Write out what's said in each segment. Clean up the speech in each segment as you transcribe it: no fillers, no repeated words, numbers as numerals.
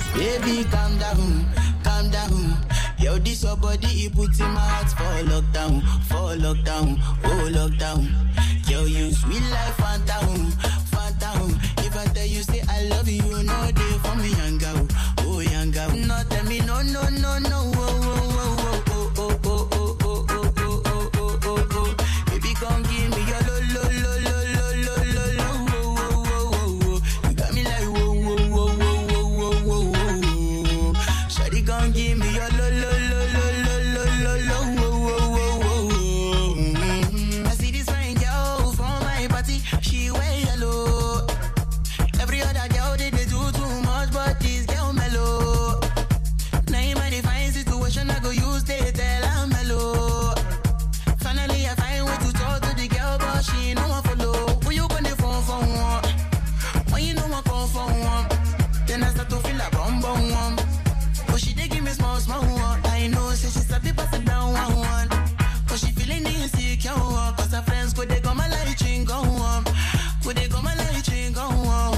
Baby, calm down, calm down. Yo, this your body, it puts in my heart for lockdown, oh lockdown. Yo, you sweet life, phantom, phantom. If I tell you say I love you, no day for me, young girl, oh young girl. No tell me no, no, no, no, oh, oh, oh, oh, oh, oh, oh, oh, oh, oh, oh, oh, oh, oh. Baby, come give me your lo, lo, lo, lo, lo, lo, lo, lo, oh, oh, oh, oh, oh. You got me like whoa, whoa, whoa, whoa, whoa, whoa, whoa, whoa. Shawty, come give me your lo, lo, lo, lo, lo, lo, lo, lo, whoa, whoa, whoa, whoa. I see this fine girl from my party, she wear yellow. Every other girl they do too much, but this girl mellow. Now in my define situation, I go use they tell I'm mellow. Finally I find way to talk to the girl, but she ain't no one follow. Who you gonna phone for one? When you know I call for one, then I start to feel like bum bum one. But she dey give me small small one. I know say she sabi pass it down one one. But she feeling insecure, cause her friends go they go my light ring go on. Go they go my light ring go on.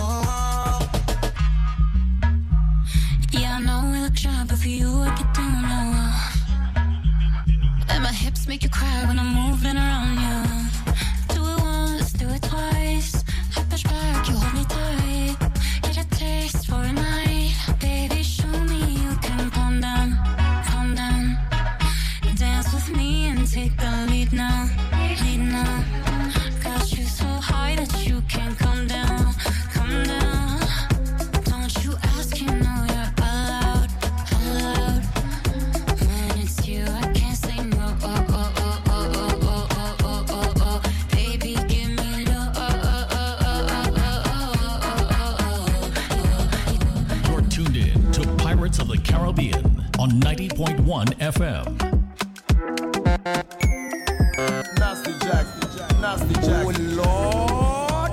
Yeah, I know we look shy, but for you I get down low. And my hips make you cry when I'm moving around you. Do it once, do it twice. I push back, you hold me tight. Get a taste for a night. Baby, show me you can calm down, calm down. Dance with me and take the lead now, lead now. Got you so high that you can't come down, come down. Don't you ask, you know you're allowed, allowed. When it's you, I can't say no. Oh, oh, oh, oh, oh, oh, oh, oh, oh, oh. Baby, give me love. Oh, oh, oh, oh, oh, oh, oh. You're tuned in to Pirates of the Caribbean on 90.1 FM. Nasty Jack, Nasty Jack. Oh Lord.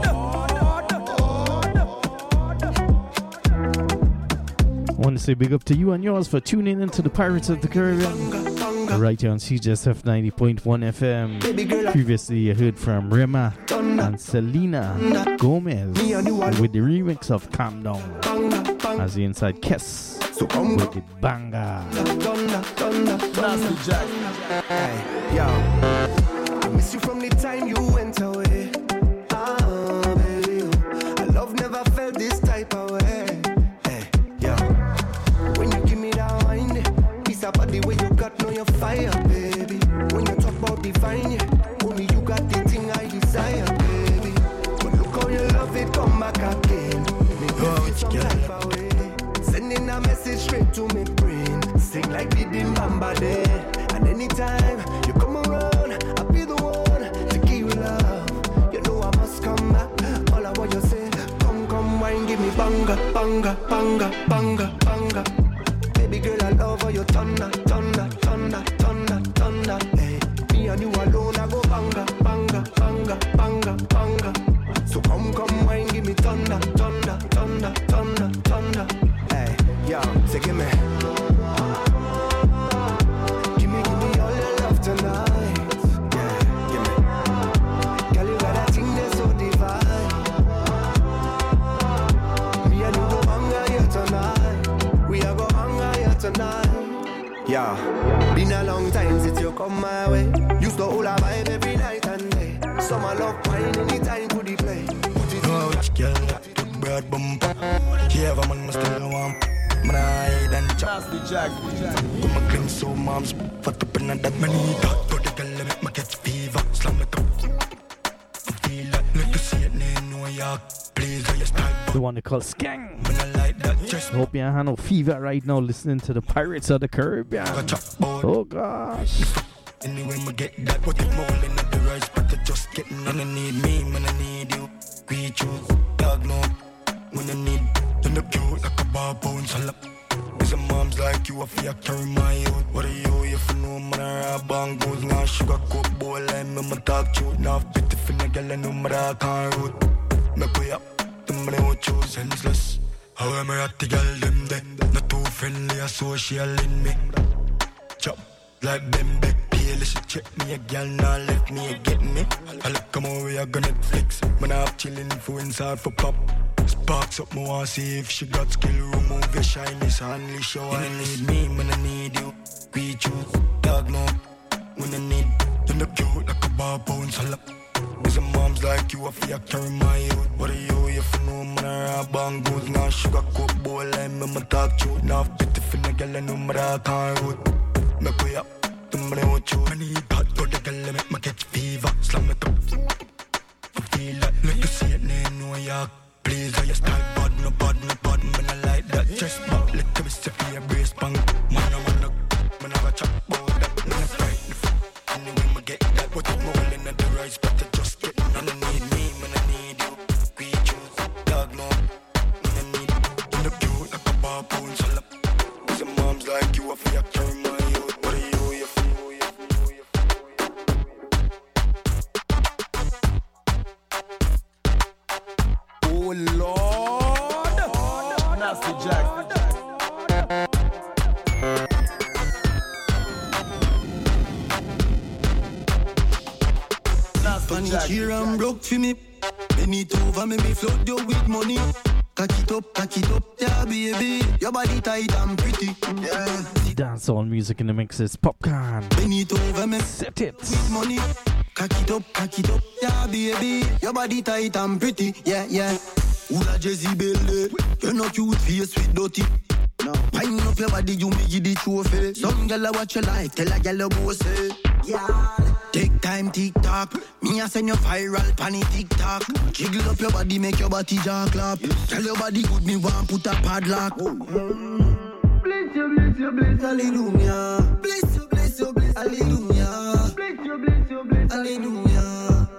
I want to say big up to you and yours for tuning into the Pirates of the Caribbean. Right here on CJSF 90.1 FM. Previously you heard from Rema and Selena Gomez with the remix of Calm Down. As the inside Kiss with the banger. Nasty Jack. Hey, yo. I miss you from the time you went away. Baby, I love never felt this type of way. Hey, yo. When you give me that wine, it's about the way you got no your fire, baby. When you talk about divine, yeah, only you got the thing I desire, baby. But look how you love it, come back again. Make me feel some type of way. Sending a message straight to my brain. Sing like the Bamba Day. And anytime you come around, I'll be the one to give you love. You know I must come back. All I want you say, come, wine, give me banga, banga, banga, banga, banga. Baby girl, I love how you thunder, thunder, thunder, thunder, thunder. Hey, me and you alone, I go banga, banga, banga, banga, banga. So come, wine, give me thunder, thunder, thunder, thunder, thunder. Hey, yo, say give me. Give me all your love tonight. Yeah, give me. Girl, you got that thing that's so divine. Me and you go hanga here tonight. We are go hanga here tonight. Yeah, been a long time since you come my way. Used to hold a vibe every night and day. Summer love pine anytime could he play. No, which girl put broad bump. Yeah, a man must still want. Man, I and Nasty Jack. come a clean so mom's fucked up in that manita. To the girl make me get fever. Slam it up. Feel that like you see it in New York. Please, I just type. The one they call Skang. When I like that, just Hope you have no fever right now listening to the Pirates of the Caribbean. Oh gosh. anyway, me get that. What if more in the rise, but I just getting on. I need me, man, I need you. We choose, dog no. When I need, you look cute like a bar bones. Cause the moms like you, I feel carry my youth. What are you, if you know, man, I rap bangos. Now sugar coat boy, like me, my talk truth. Now fit if you girl, I know my I can't root. Make way up, the money won't choose senseless. How am I at the girl, them there? Not too friendly, a social in me. Chop, like Bembe. Pale, she check me a girl, now left me, get me. I look come over, I go Netflix. Man, I have chillin' influence hard for pop. Box up, me want see if she got skill. Remove your shyness, unleash your wine. You need me, when I need you. Greet you, dog no. When I need, you look cute like a bar bounce. There's a moms like you, I feel carry my youth. What are you, if you know, man, I rap bang goods. Now sugar coat boy, like me, my talk truth. Now pity for the girl, I know my I can't root. Make way up, somebody want you. I need hot, go the girl, make me catch fever. Slam it up. I feel that, like you see it, name New York. Please, how you style, bad, no bad, man, I like that. Just back, like me see for your brace bang. Man, I got chop about that. Man, I fight, anyway, me get that. What I'm rolling at the rice, but I just get none. I need me, man, I need you. Greet you, dog no. Man, I need you, look cute like a bar bounce. Some moms like you, I feel carry my youth. What are you, you feel? Oh Lord, Nasty Jack. Panic and broke for me. Bend it over, make me float you with money. Cock it up, yeah, baby. Your body tight and pretty. Yeah. Dancehall music in the mix is Popcorn. Bend it over, me Set it. with money. Cock it up, yeah, baby. Your body tight and pretty. Yeah. Ula Jezebel, you're not cute face with dirty. No. Wind up your body, you make it the trophy. Some gyal watch your life, tell a gyal go say. Yeah. Take time, TikTok. Me a send you viral, panny TikTok. Jiggle up your body, make your body jaw clap. Tell your body good, me want put a padlock. Bless you, hallelujah. Bless you, hallelujah. Bless you, hallelujah.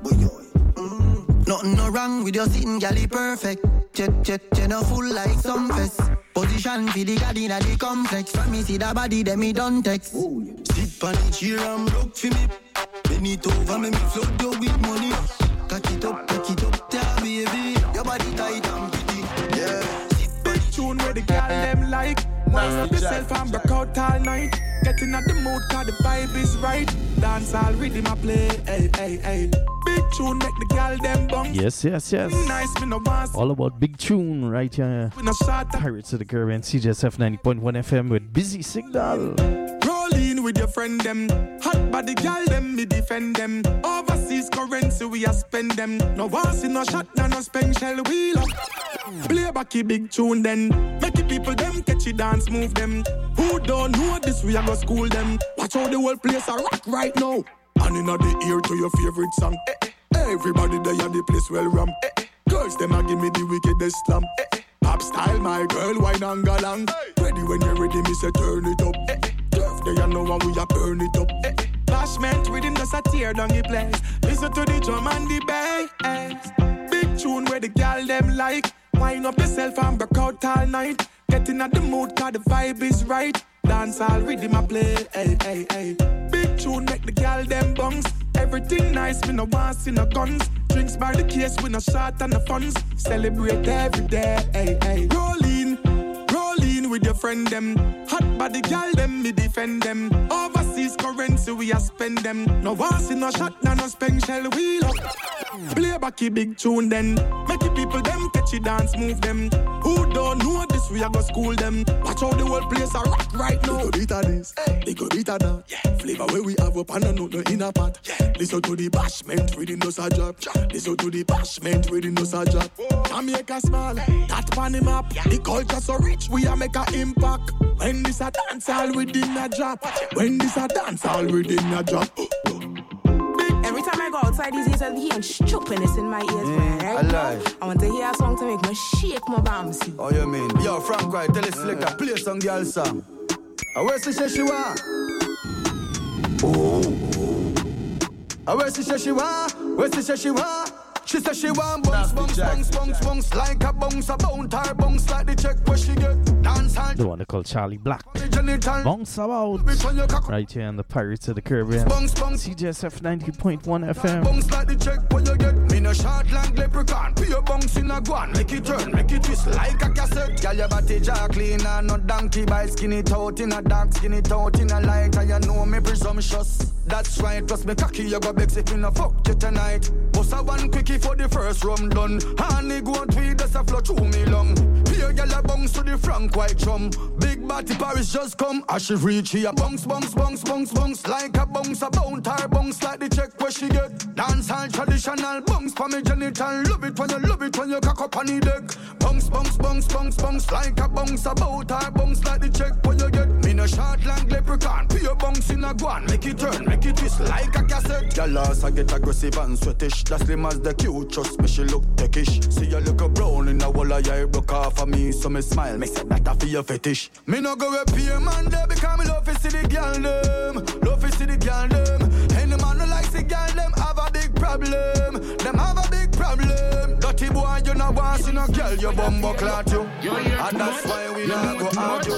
Nothing no wrong with your sitting, galley perfect. Check, no full like some fest. Position for the garden at the complex. From me see the body, then me done text. Sit on the chair and broke for me. Bend it over, make me float you with money. Cock it up, yeah, baby. Your body tight and pretty, yeah. Big tune where the girl them like. Wind up yourself and break out all night. Getting at the mood, cause the vibe is right. Dance all rhythm I play, hey. Big tune make the girl them bunk. Yes. Nice, me no want. All about big tune right here. We no shot. Pirates of the Caribbean, CJSF 90.1 FM with Busy Signal. Roll in with your friend them. Hot body girl them, me defend them. Overseas currency we a spend them. No want see no shot, no spend shell wheel up. Play back a big tune then. Make the people them catch it dance move them. Who don't know this we a go school them. Watch how the whole place a rock right now. And in the ear to your favorite song. Everybody there at the place well ram. Girls them a give me the wickedest slam. Pop style my girl wine and galang. Ready when you're ready me say turn it up. Turf there you know when we a burn it up. Bashment rhythm just a tear down the place. Listen to the drum and the bass. Big tune where the girl them like. Wind up yourself and break out all night. Getting at the mood cause the vibe is right. Dance all rhythm I play, hey. Big tune make the girl them bungs. Everything nice, me no want see no guns. Drinks by the case, we no shot and the funds. Celebrate every day, hey. Roll in with your friend them. Hot body girl them, me defend them. Overseas currency, we a spend them. No want see no shot, no spend shell wheel up. Play back a big tune then. Make the people them catch it dance move them. Who don't know this, we a go school them. Watch how the whole place a rock right now. They go beat at this, they go beat at that. Yeah. Flavor where we have up and a note no in a pot. Yeah. Listen to the bashment, reading no a drop. Listen to the bashment, reading no a drop. Jamaica small, that pan him up. The culture so rich, we a make a impact. When this a dance all within a drop. When this a dance all within a drop. Every time I go outside these days, I hear stupidness in my ears. Right now, I want to hear a song to make me shake my bums. Oh, you mean? Yo, Frank White, tell us selector, play some girl song. Where's the Sheshiwa? Where's the Sheshiwa? Where's the Sheshiwa? She says she want bungs, like a bungs, about her bungs, like the check where she get dance and the one they call Charlie Black. Bungs about right here on the Pirates of the Caribbean. CJSF 90.1 FM. Bungs like the check where you get. Me no short long leprechaun. Put your bungs in a guan. Make it turn, make it twist like a cassette. Girl, your body jaw clean and no donkey by skinny out in a dark, skinny out in a light. And you know me presumptuous. That's right, trust me cocky, you go bex if you no fuck you tonight. Bust a one quickie for the first rum done. Honey go and tweet, that's a flow through me long. Here gyal a bounce to the Frank White drum. Big body Paris just come, as she reach here. Bounce, bounce, bounce, bounce, bounce. Like a bounce, a bounce, her bounce like the check where she get. Dance all traditional, bounce for me genital. Love it when you cock up on the deck. Bounce, bounce, bounce, bounce, bounce. Like a bounce, a bounce, her bounce like the check where you get. Me no short long leprechaun, pure bounce in a guan. Make it turn, make it twist like a cassette. Gyal I get aggressive and sweatish. That's slim as the cute, trust me she look techish. See you look a brown in a wall of your broke off of me, so me smile. Me say that I feel your fetish. Me no go repair man there because me love to see the gyal them. Love to see the gyal them. Any man who likes the gyal them have a big problem. Them have a big problem. Dirty boy you no want see no gyal you bumbo clot you. And that's why we not go argue.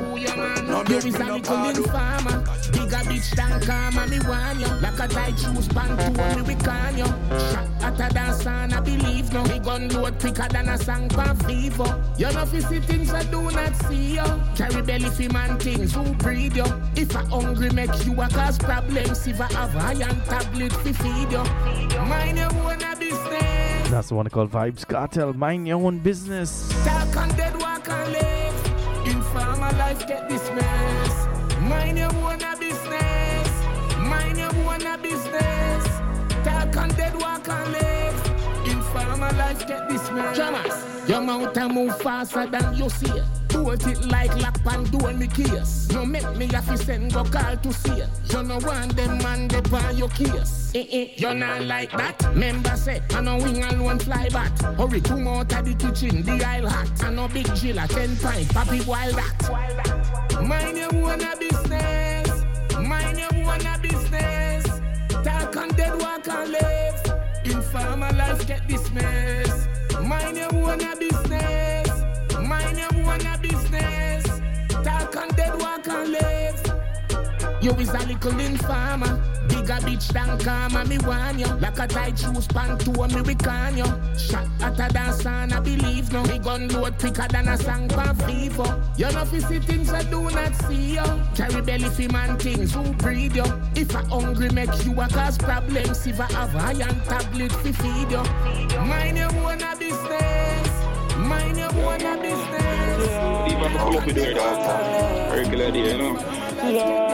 No there is a little farmer. Bigger bitch than karma, me want you. Like a tight shoes band to me we can you. Shot at a dance and I believe no. Me gun load quicker than a song pan fever. You know fi see things I do not see you. Carry belly fi man things who breed you. If I hungry make you a cause problems. If I have iron tablet fi feed you. Mind your own business. That's the one called Vibes Cartel. Mind your own business. Talk and dead, walk and live. Informer life get dismissed. Mind your own business. Mind your own business. Talk and dead, walk and live. Informer life get dismissed. Jamas, your mouth and move faster than you see it. Bolt it like lock and do me case. No make me have to send go call to see it. You no want them man they buy your case. You not like that. Member say I no wing alone fly back. Hurry come out of the kitchen, the aisle hot. I no big jilla 10 pint, papi wild that. Mind your own business. Mind your own business. Talk and dead walk and live. Informer life get dismissed. Mind your own business. Mind your own business. Talk and dead walk and live. You is a little informer. Bigger bitch than karma, me want you. Like a tight shoes pan to me we can you. Shot at a dance and I believe no. Me gun load quicker than a song pan fever. You know fi see things I do not see you. Carry belly fi man things who breed you. If I hungry make you a cause problems. If I have iron tablet fi feed you. Mind your own business. Mind your own business. Leave my pull up with the dog. Regular day, you know.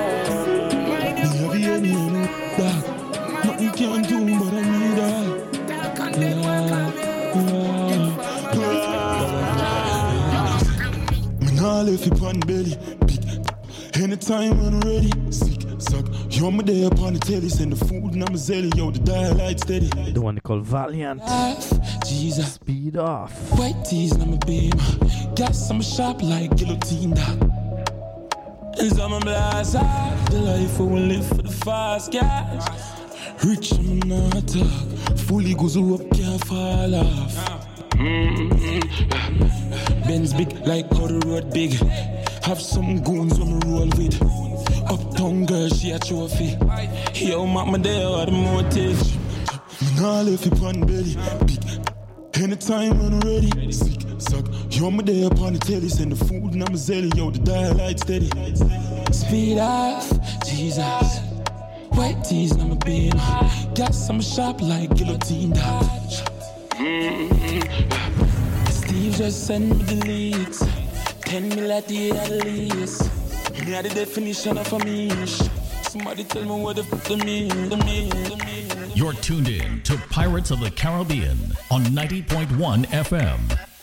Nothing can do but I need her. Me nah left you on belly. Big anytime when I'm ready. Sick, suck. You're my day upon the telly. Send the food and I'm a zelly. Yo, the dial light steady. The one they call Valiant. Jesus. Speed off. White tees and I'm a beam. Gas I'm a sharp like guillotine that. Is I'm a blast. The life I will live for the fast cash. Rich I'm not talk. Fully goes up, can't fall off. Benz big like how the road big. Have some goons when me roll with. Uptown girl, she a trophy. Yo, mama there are the motive. Me nah left you on belly. Big anytime when I'm ready. Sick, suck. You're my day upon the telly. Send the food and I'm a zelly. Yo, the dial light steady. Speed off, Jesus. White tees and I'm a beam. Gas I'm a sharp like guillotine dodge. Steve just sent me the leaks. 10 mil at the at least. Me had the definition of a mish. Somebody tell me what the fuck the mean. You're tuned in to Pirates of the Caribbean on 90.1 FM.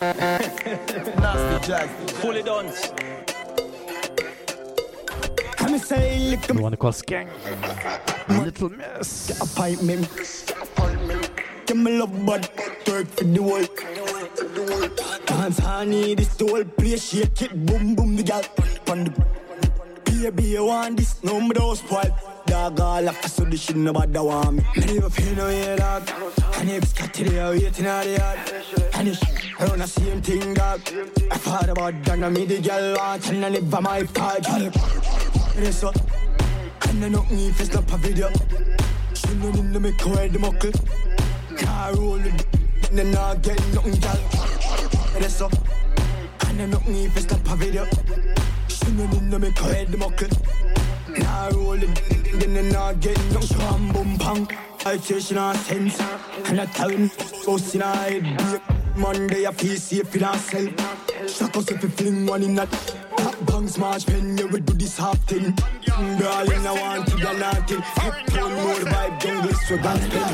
Nasty Jack, pull it on. The one called Skeng. Little Miss. Appointment. Give me love bud. Work for the work. Dance honey, this the whole place. Shake it, boom boom the gal. On the baby, you want this? No me don't spoil. Dog all after so this shit nobody want me. Me never feel no way dog. And if it's got to the waiting out the yard. And it's around the same thing dog. I thought about that and me the gal want. And I never my fault. Yes, sir. And I knock me if it's not a video. She don't need to make her the muckle. Car roll it, and then I get nothing, gal. Yes, sir. And I knock me if it's not a video. She don't need to make her the muckle. Car roll it, then they not getting young sham boom pang. I chase in a sense, and I tell him, go see na head. Monday I feel safe in ourself. Shock us if you fling one in that. Bang smash pen, yeah, we do this half thing. Darling, I want to get nothing. Hip tone, more vibe, jungle, so dance, spend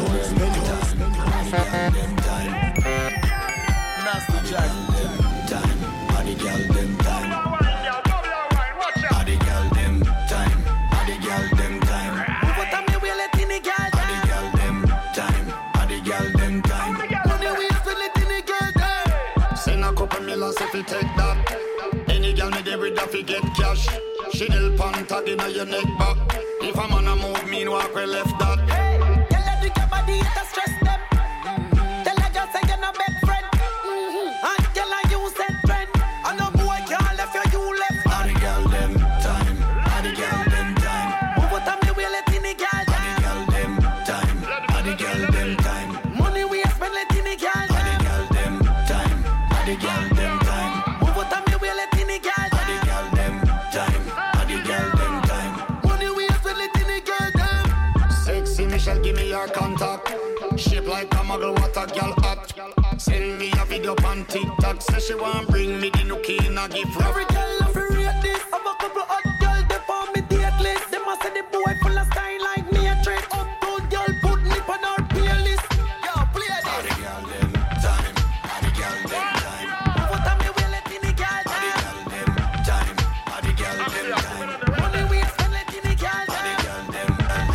time. Nasty Jack. Time, how the girl them time. How the girl them time. How the girl them time. What time you will let in the girl time. How the girl them time. How the girl them time. Money we spend it in the girl time. Send a couple millions if you take that. Any girl me there with that fi get cash. She del pan tag inna your neck back. If a man a move, me walk we left that. Hey, tell her to get body, it a stress them. Tell her just say you're no best friend. And tell her you said friend. And no boy can't left you left. How the girl them time. How the girl them time. What time you will let in the girl time. How the girl them time. How the girl them time. Money we spend let in the girl time. How the girl them time. How the girl them time. What time you will let in the girl time. How the girl them time. How the girl them time. Money we spend let in the girl time. Sexy Michelle, give me your contact. Shape like a muggle, what a girl hot. Send me a video on TikTok. Say she want bring me the nookie in a gift wrap. Every girl love to rate this. Have a couple hot girl they on me date list. Them a say the boy full of style like me a trade. Uptown girl put me on our playlist. Yo, play this. How the girl them time. How the girl them time. What time you will let in the girl time. How the girl them time. How the girl them time. Money we spend let in the girl time. How the girl them.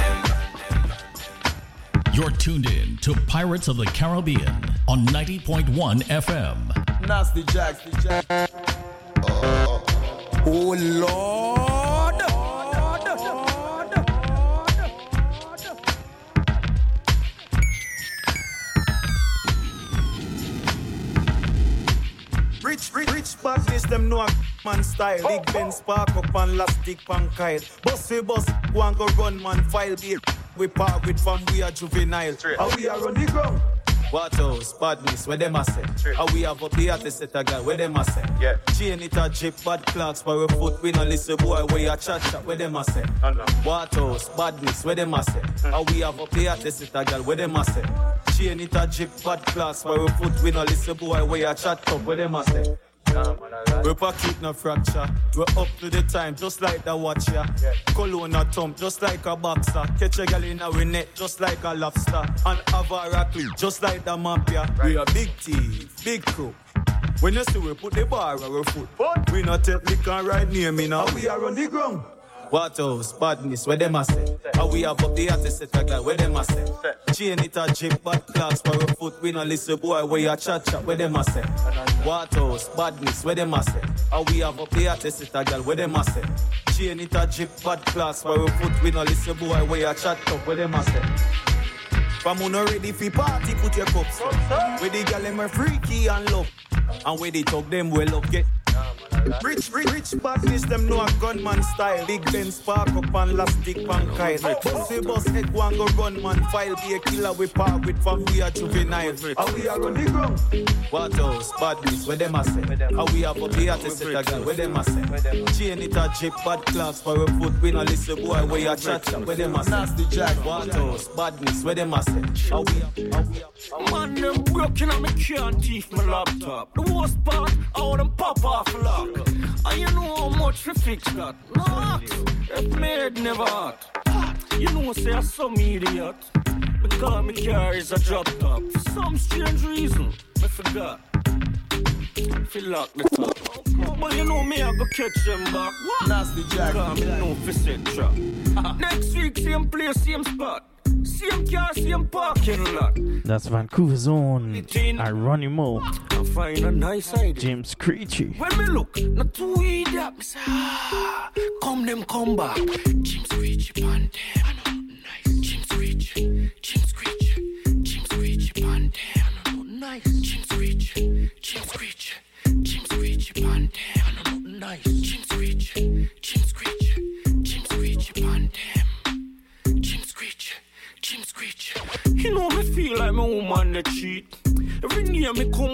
You're tuned in to Pirates of the Caribbean on 90.1 FM. Nasty Jack. Oh Lord. Rich badness, them know a man style. Big Ben spark up and last stick pan kite. Bus, go and go run man file beer. We part with from we are juvenile. How we are on the ground. What else? Badness, where them a say? How we have up the artist set a guy, where them a say? Yeah. Chain it a drip, bad clocks, for a foot, we no listen boy, where you chat, where them a say? What else? Badness, where them a say? How we have up the artist set a guy, where them a say? Chain it a drip, bad clocks, for a foot, we no listen boy, where you chat up, where them a say? We pocket no fracture. We're up to the time, just like the watcher. Cologne a thump, just like a boxer. Catch a girl in our net, just like a lobster. And have a rackle, just like the mafia. We a big team, big crew. When you see we put the bar on our foot, we not take liquor right near me now. We are on the ground. What else? Badness, where them a say? How we have up the artist set a guy, where them a say? Chain it a drip, bad clocks for a foot, we no listen boy, where you chat, where them a say? What else? Badness, where them a say? How we have up the artist set a guy, where them a say? Chain it a drip, bad clocks for a foot, we no listen boy, where you chat, where them a say? From who no ready for party, put your cups up. Where the girl them are freaky and love, and where they talk them well up, get. Rich badness, them know a gunman style. Big Ben spark up and last stick pan kite. Say boss head go and go run man file. Be a killer we part with from we are juvenile. How we are on the ground. What else? Badness, where them a say? How we have up the artist set a girl, where them a say? Chain it a drip, bad clocks for a foot. We no listen boy, where you chat, where them a say? Nasty Jack. What else? Badness, where them a say? How we have? Man, them broken and me can't thief my laptop. The worst part, I want them pop off lock. And you know how much we fix that? Not. It made never hot. You know, say I'm some idiot. Because my car is a drop top. For some strange reason, I forgot. Feel lock the top. But you know me, I go catch them back. What? Nasty Jack. Because me know for set trap. Next week, same place, same spot. Same car, same parking lot. That's Vancouver's own Aronimo. I find a nice idea. James Creechy. When me look, not too idiot, me say, come them come back. James Creechy pan them, nice. James Creechy, James Creechy, James Creechy pan them, nice. James Creechy, James Creechy, James Creechy pan them, nice. James Creechy, James Creechy, James Creechy pan them, James Creechy. James Creechy. You know me feel like my woman that cheat. Every year me come home, she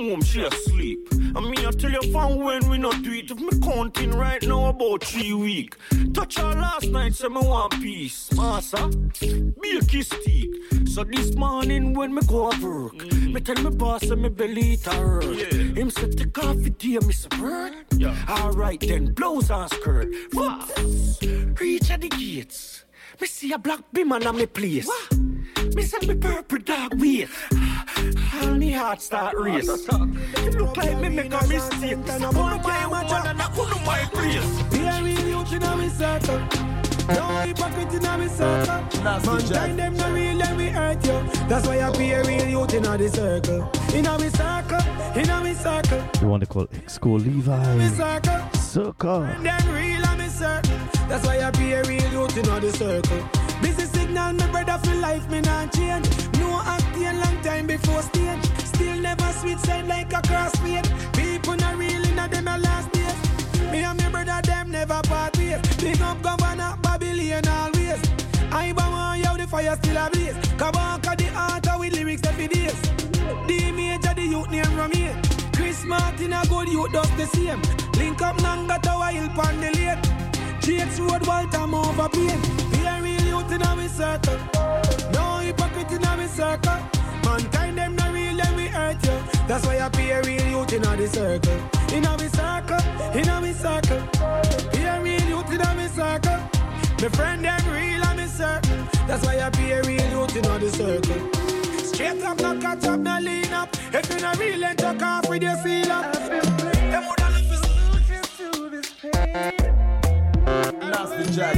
asleep. I mean, I tell you from when we not do it. If me counting right now about 3 weeks. Touch her last night, say me want peace. Massa, be a kiss stick. So this morning when me go to work, me tell me boss say me belly it hurt. Him say take off it here, Mr. Bird. Alright then, blouse and skirt. Reach at the gates. Me see a black beamer on me place. Me say me purple dog wait. All me heart start race. It look like me make a mistake. And I'm on my woman and I couldn't my place. Be a real youth in a circle. No hypocrite in a circle. Mankind them no real and we hurt you. That's why I be a real youth in a circle. In a circle, in a circle. You want to call Exco Levi? Circle. And then real and me circle. That's why I be a real youth in a circle. Busy signal, my brother for life, me not change. No acting long time before stage. Still never sweet side like a crossfade. People not real in a them a last days. Me and my brother them never part ways. Big up Governor Babylon always. I bomb how the fire still a blaze. Kabaka the altar with lyrics every days. The major the youth name from here. Chris Martin a good youth does the same. Link up Nanga Tower Hill pan the late. Jakes Road Walter over pain. Be a real youth in our circle. No hypocrite in our circle. Mankind them not real and we hurt you. That's why I be a real youth in our circle. In our circle, in our circle. Be a real youth in our circle. My friend them real and me circle. That's why I be a real youth in our circle. Straight up, no cut up, no lean up. If you're not real, then talk off with your seal up. Them would have left solutions to this pain. Nasty Jack.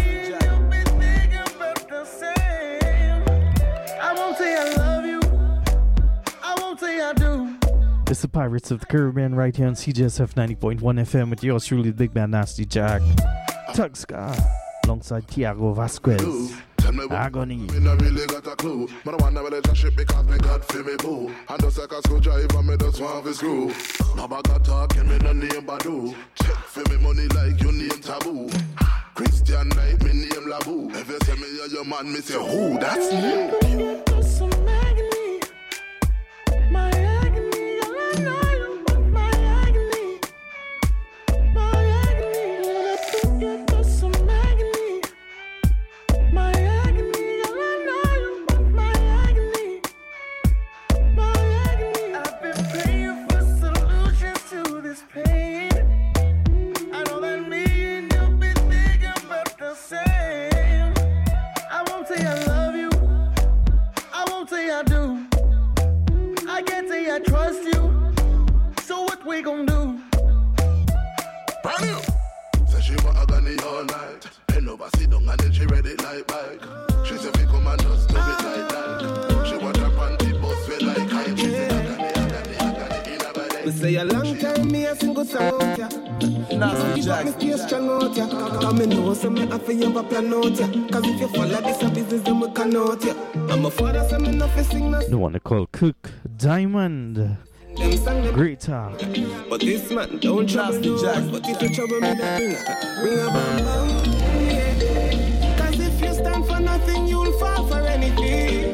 I won't say I love you. I won't say I do. It's the Pirates of the Caribbean right here on CJSF 90.1 FM with yours truly, the big man Nasty Jack. Tug Scott alongside Tiago Vasquez. Agony. Me no really got a clue. Man, I want a relationship because me God feel me boo. And just like a screwdriver, me just want to screw. Baba got talking, me no name Badu. Check for me money like you name Taboo. Christian like me name Labu. If you say me you're your man, me say who? That's me. Some agony. My agony, all I know you but my agony. My agony, when I put you through some agony. My agony, all I know you but my agony. My agony, I've been praying for solutions to this pain. I know that me and you've been thinking about the same. I won't say I love you. I won't say I do. I can't say I trust you. So what we gon' do? Brand new. Say she want agony all night. Ain't nobody sit down and then she ready like bike. She say we come and just do it like that. She want her panty bust feel like I. She say agony in a body. We say a long time me a single song out ya. Nasty Jack. Me stay strong out ya. Cause me know so me have to have a plan out ya. Cause if you follow this a business then we can out ya. I'm a father so me not fi sing no. The one they call Cook Diamond. Great talk. But this man don't trouble you. But if you trouble me then bring a bam bam. Yeah. Cause if you stand for nothing you'll fall for anything.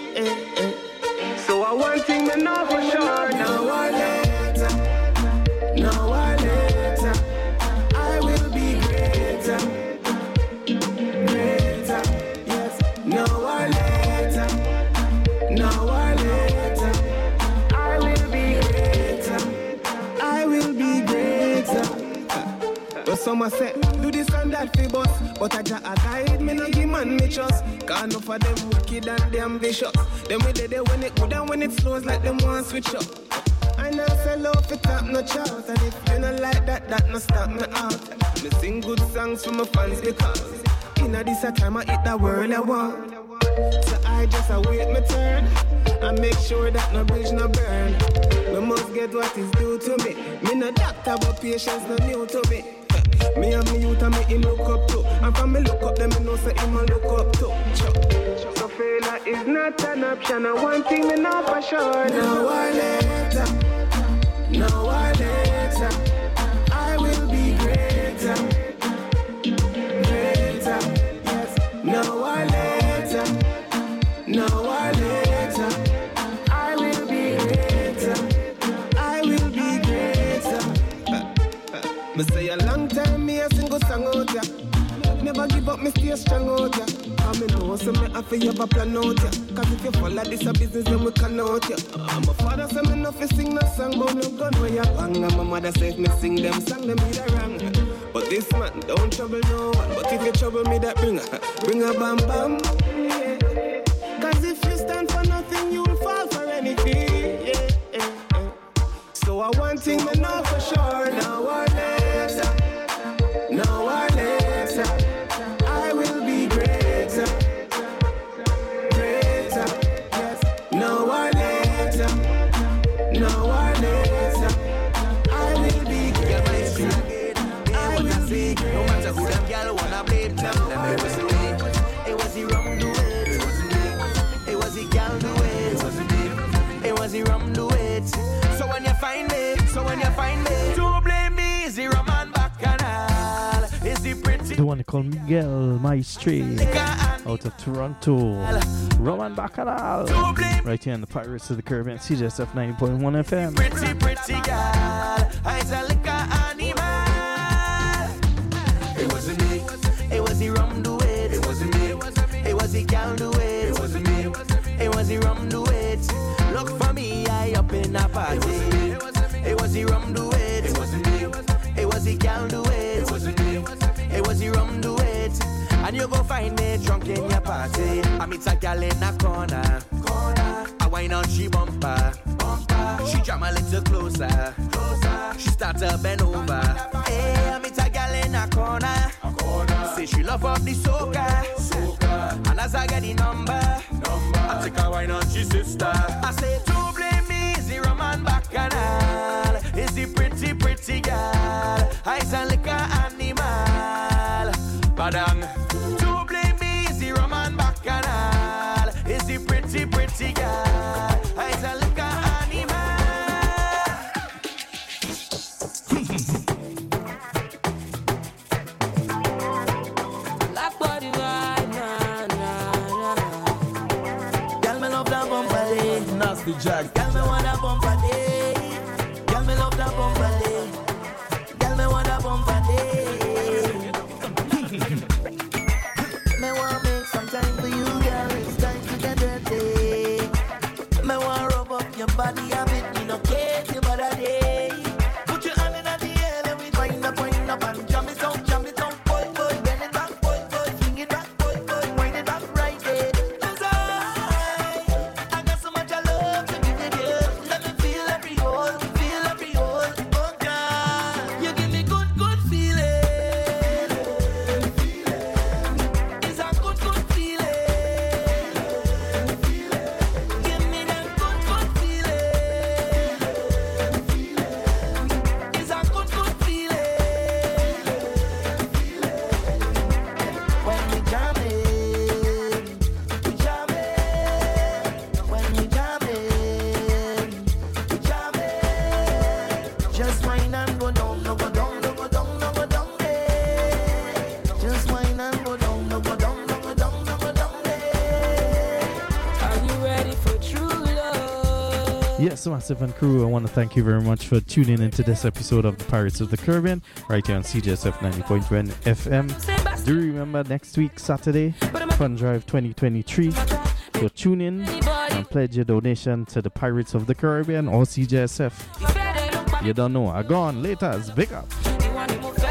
So I one thing me know for sure. Now or later. Now or later. I will be greater. Greater. Yes. Now or later. Now or later. I will be greater. I will be greater. But some say, do this and that for boss. But I just guide me, no give man me trust. Cause enough of them wicked and them vicious. Them with the day when it good and when it slows like them want switch up. I know sell off it up no chouse. And if you not like that, that no stop me out. Me sing good songs for my fans because in a this a time I hit the world I want. So I just await my turn and make sure that no bridge no burn. We must get what is due to me. Me no doctor but patience no new to me. Me and me youth and me him look up to. And from me look up them me know say him a look up to. So failure is not an option. And one thing me know for sure. Now or later. Now or later. I will be greater. Greater. Yes. Now or later. Now or later. I will be greater. I will be Me say a long time, me a single song out ya. Never give up, me stay strong out ya. I me know, so me have to have a plan out ya. Cause if you follow this a business, then we can out ya. My father say me no fi sing no song, but no gun where ya bang. And my mother say if me sing them song, them be wrong. But this man don't trouble no one. But if you trouble me, that bring a bam bam. Yeah. Cause if you stand for nothing, you'll fall for anything. Yeah. So I one thing me know for sure. Now or later, now or later, I will be greater, greater. Yes. Now or later, now or later, I will be greater. I will be greater. No matter who them gyal wanna blame them, it was me. It was the rum do it. It was me. It was the gyal do it. It was me. It was the rum do it. So when you find me, don't blame me. Is the rum and bacchanal? Is the pretty? The one called Miguel Maestre out of Toronto. Roman Bacchanal. Right here on the Pirates of the Caribbean, CJSF 90.1 FM. Pretty girl, I's a liquor animal. It wasn't me. It was the rum do it. It wasn't me. It was the girl do it. It wasn't me. It was the rum do it. Look for me, I up in a party. It was the rum do it. It wasn't me. It was the girl do it. It wasn't me. It was the rum do it. And you go find me drunk in your party. I meet a girl in a corner. I wine on she bumper. She jam a little closer. She start to bend over. Hey, I meet a girl in a corner. Say she love up the soca. And as I get the number, I take a wine on she sister. I say don't blame me, is the rum and bacchanal. Is the pretty girl, I's a liquor animal. Badang. Don't blame me, is the rum and bacchanal. Is the pretty girl, I's a liquor animal. Black body right, nah. Girl, me love that bumper day. Nasty Jack. Girl, me want that bumper day. Girl, me love that bumper day. Girl, me want that bumper day. Me want make some time for you, girl. It's time to get dirty. Me want rub up your body a bit, you know, kiss your body day. Put your hand in the air and we wind up and jump it out, boy, bend it back, boy, swing it back, boy, wind it back right there. 'Cause I got so much love to give you, dear. Let me feel every hole, oh God. You give me good feeling. It's a good feeling. Give me that good feeling. It's a good feeling. When we jamming. When we jamming. Just wine and go down, no go down, no go down, no go down there. Just wine and go down, no go down, no go down, no go down there. Are you ready for true love? Yes, Massive and crew, I want to thank you very much for tuning into this episode of the Pirates of the Caribbean, right here on CJSF 90.1 FM. Do remember next week, Saturday, Fun Drive 2023. So tune in and pledge your donation to the Pirates of the Caribbean or CJSF. You don't know. I gone later. Big up.